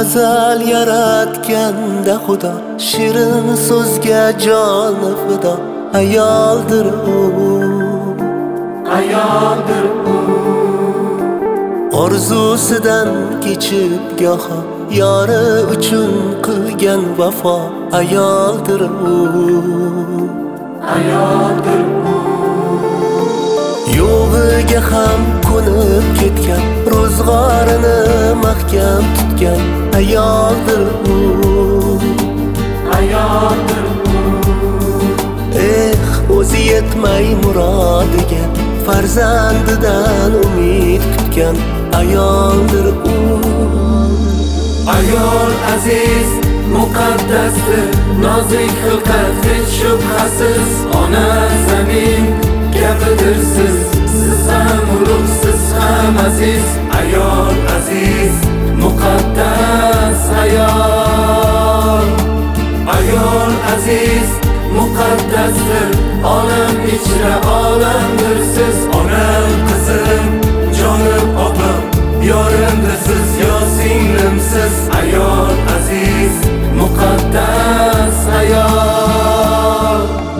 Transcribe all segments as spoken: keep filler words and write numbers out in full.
Azal yaratganda Xudo shirin so'zga joni fido. Ayoldir u, ayoldir u, orzusidan kechib goho yori uchun qilgan vafo. Ayoldir u, ayoldir u, yo'g'iga ham ko'nib ketgan, ro'zg'orini mahkam tutgan. Ayoldir u, ayoldir u, eh o'zi yetmay murodiga farzandidan umid kutgan. Ayoldir u, ayol aziz muqaddasdir, nozik xilqat hech shubhasiz. Ona zamin kabidir siz, siz ham ulug', siz ham aziz. Ayol aziz muqaddas ayol, ayol aziz muqaddasdir, olam ichra olamdir siz. Onam qizim jonim opam, yorimdir siz, yo singlimsiz. Ayol aziz muqaddas ayol.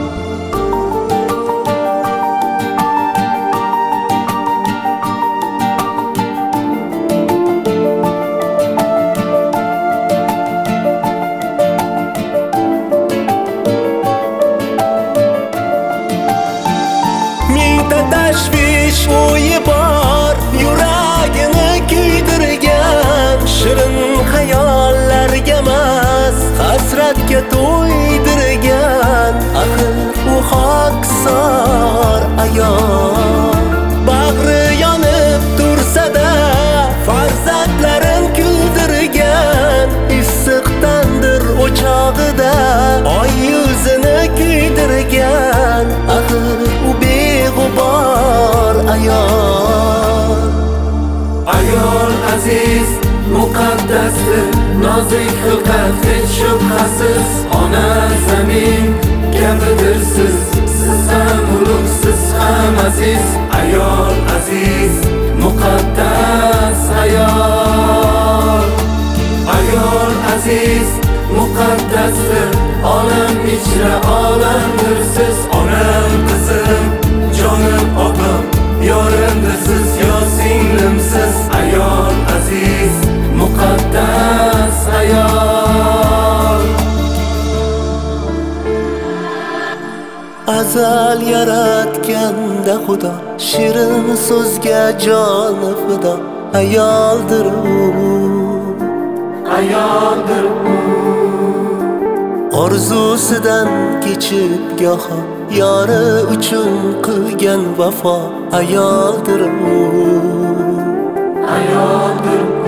mingta tashvish o'yi bor, yuragini kuydirgan. Shirin xayollarga emas, hasratga to'ydirgan. Axir u xokisor ayol, bag'ri yonib tursa-da farzandlarin kuldirgan. Issiq tandir o'chog'ida oy yuzini kuydirgan. Axir u beg'ubor ayol, Ayol aziz muqaddasdir, nozik xilqat hech shubhasiz. Ona zamin kabidir siz, siz ham ulug', siz ham aziz. Ayol aziz muqaddas ayol, ayol aziz muqaddasdir, olam ichra olamdir siz. Onam qizim jonim opam, yorimdir siz, yo singlimsiz. Ayol aziz muqaddas ayol. azal yaratganda Xudo shirin so'zga joni fido. Ayoldir u, ayoldir u, orzusidan kechib goho yori uchun qilgan vafo. Ayoldir u, ayoldir